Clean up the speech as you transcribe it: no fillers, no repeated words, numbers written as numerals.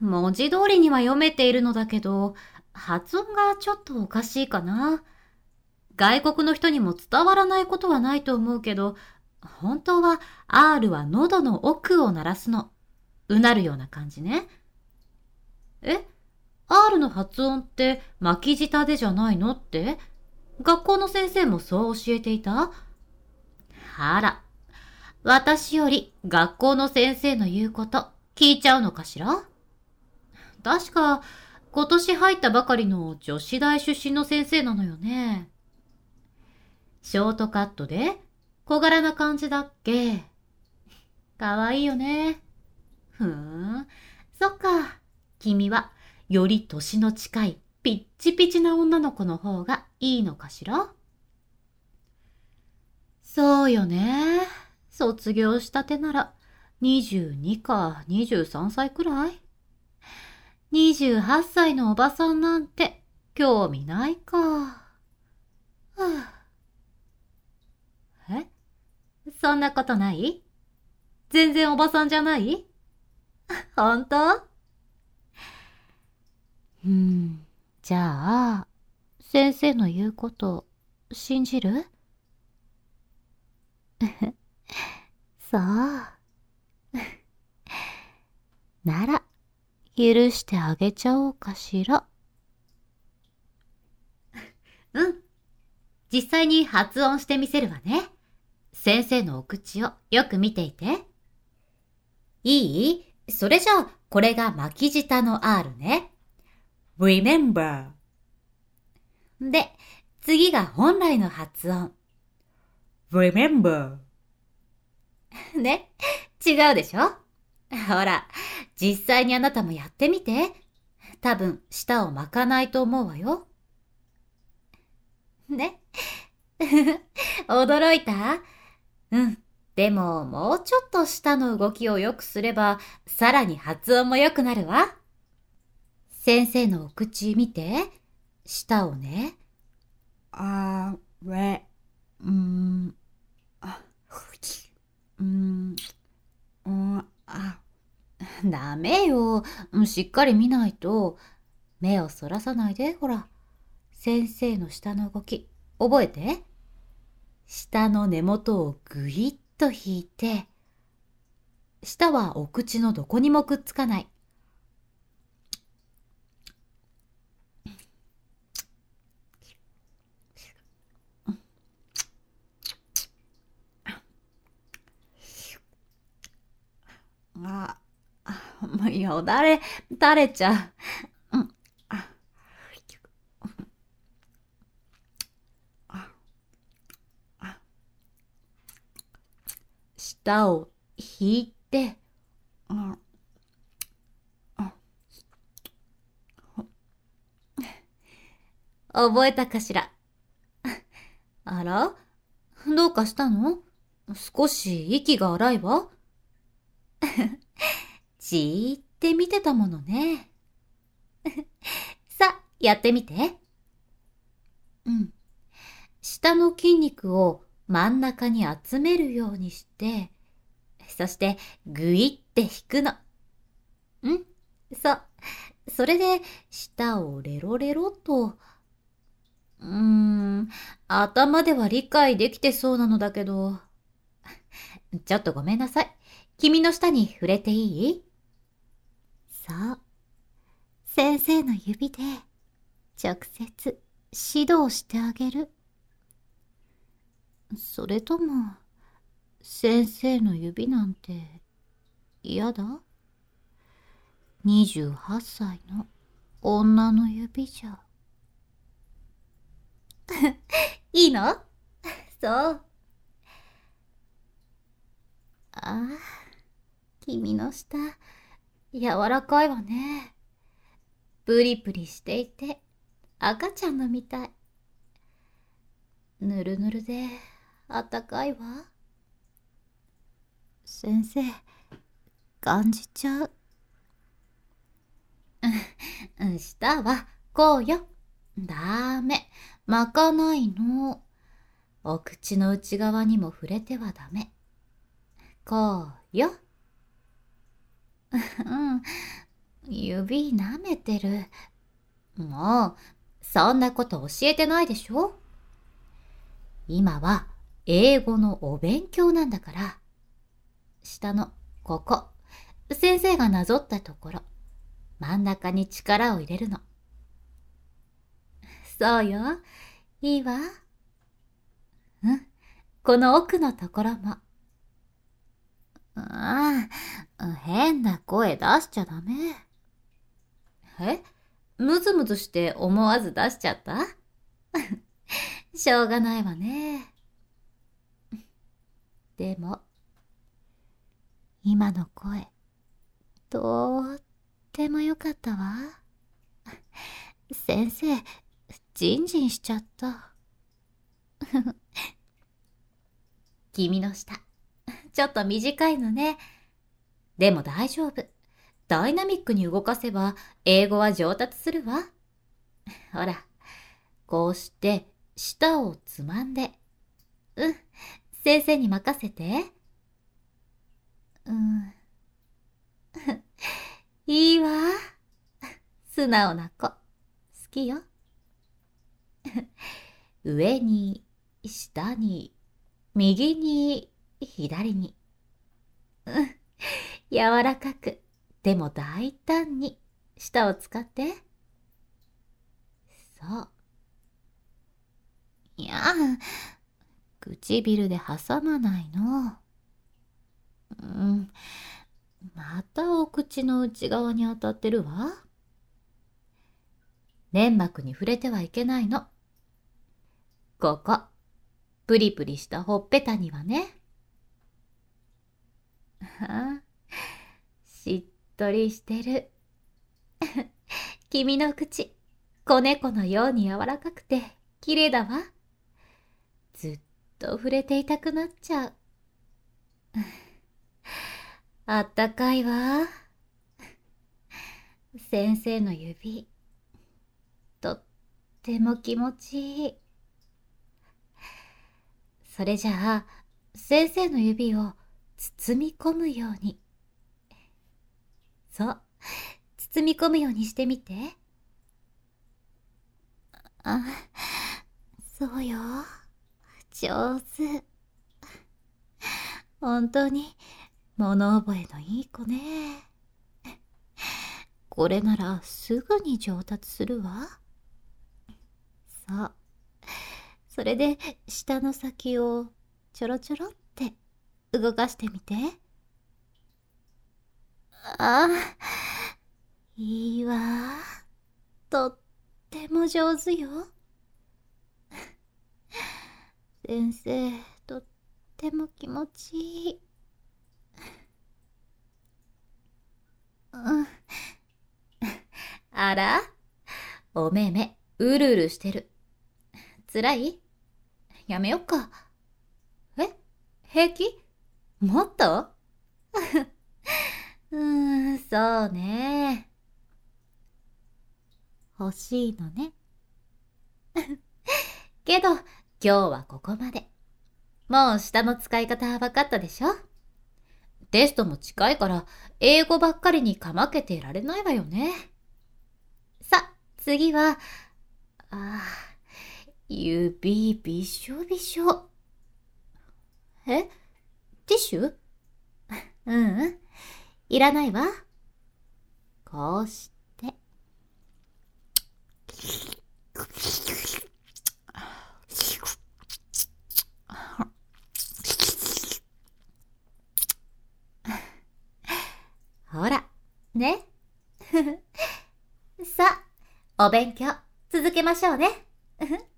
文字通りには読めているのだけど、発音がちょっとおかしいかな。外国の人にも伝わらないことはないと思うけど、本当は R は喉の奥を鳴らすの。うなるような感じね。え ?R の発音って巻き舌でじゃないのって？学校の先生もそう教えていた？あら、私より学校の先生の言うこと聞いちゃうのかしら？確か今年入ったばかりの女子大出身の先生なのよね。ショートカットで小柄な感じだっけ？かわいいよね。ふーん、そっか。君はより年の近いピッチピチな女の子の方がいいのかしら？そうよね。卒業したてなら22か23歳くらい。28歳のおばさんなんて興味ないか。はあ、え、そんなことない？全然おばさんじゃない？本当？じゃあ、先生の言うこと信じる？そう。なら、許してあげちゃおうかしら。うん。実際に発音してみせるわね。先生のお口をよく見ていて。いい？それじゃあ、これが巻き舌の R ね。remember。で、次が本来の発音。remember。ね、違うでしょ？ほら、実際にあなたもやってみて。多分、舌を巻かないと思うわよ。ね。驚いた？うん。でも、もうちょっと舌の動きを良くすれば、さらに発音も良くなるわ。先生のお口見て。舌をね。あ、れ、あ、ダメよ。しっかり見ないと。目をそらさないで、ほら。先生の舌の動き、覚えて。舌の根元をぐいっと引いて、舌はお口のどこにもくっつかない。あ、もうよだれ垂れちゃう。舌を引いて、覚えたかしら？あら？どうかしたの？少し息が荒いわ。じーって見てたものね。さ、やってみて。うん。下の筋肉を真ん中に集めるようにして、そしてぐいって引くの。そう。それで、舌をレロレロと。頭では理解できてそうなのだけど。ちょっとごめんなさい。君の舌に触れていい？そう。先生の指で直接指導してあげる。それとも、先生の指なんて嫌だ？28歳の女の指じゃ。いいの？そう。ああ、君の舌、柔らかいわね。プリプリしていて、赤ちゃんのみたい。ぬるぬるで、あったかいわ。先生、感じちゃう。舌はこうよ。ダメ。巻かないの。お口の内側にも触れてはダメ。こうよ。うん。 指舐めてる。もう、そんなこと教えてないでしょ。今は英語のお勉強なんだから。下のここ、先生がなぞったところ、真ん中に力を入れるの。そうよ、いいわ。この奥のところも。変な声出しちゃダメ。ムズムズして思わず出しちゃったしょうがないわね。でも、今の声、とってもよかったわ。先生、ジンジンしちゃった。君の舌、ちょっと短いのね。でも大丈夫。ダイナミックに動かせば英語は上達するわ。ほら、こうして舌をつまんで。先生に任せて。いいわ。素直な子。好きよ。上に、下に、右に、左に。柔らかく、でも大胆に舌を使って。そう。いや、唇で挟まないの。またお口の内側に当たってるわ。粘膜に触れてはいけないの。ここ、プリプリしたほっぺたにはね。しっとりしてる。君の口、子猫のように柔らかくて綺麗だわ。ずっと触れていたくなっちゃう。あったかいわ。先生の指、とっても気持ちいい。それじゃあ、先生の指を包み込むように。そう、包み込むようにしてみて。そうよ。上手。本当に物覚えのいい子ね。これならすぐに上達するわ。そう。それで舌の先をちょろちょろって動かしてみて。いいわ。とっても上手よ。先生、とっても気持ちいい。あら、お目目うるうるしてる。つらい？やめよっか。平気？もっとそうね。欲しいのね。けど、今日はここまで。もう舌の使い方は分かったでしょ？テストも近いから、英語ばっかりにかまけてられないわよね。さ、次は、指びしょびしょ。ティッシュ？いらないわ。こうして。ほら、ね。さあ、お勉強続けましょうね。